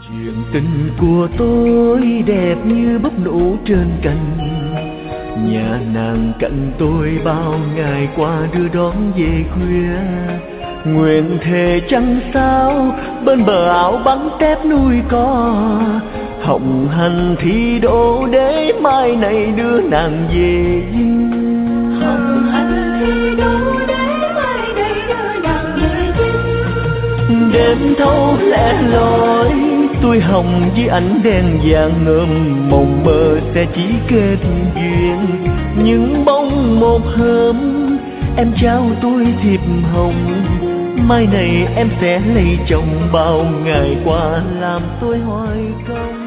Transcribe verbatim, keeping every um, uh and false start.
Chuyện tình của tôi đẹp như búp nụ trên cành, nhà nàng cạnh tôi bao ngày qua đưa đón về khuya. Nguyện thề trăng sao bên bờ áo bắn tép nuôi có, hồng hành thi đỗ để mai này đưa nàng về dinh. Hồng hành thi đỗ để mai này đưa nàng về dinh. Đêm thâu lẻ loi tôi hồng với ánh đèn vàng ngơm, mộng mơ sẽ chỉ kết duyên. Nhưng bỗng một hôm em trao tôi thiệp hồng, mai này em sẽ lấy chồng, bao ngày qua làm tôi hoài công.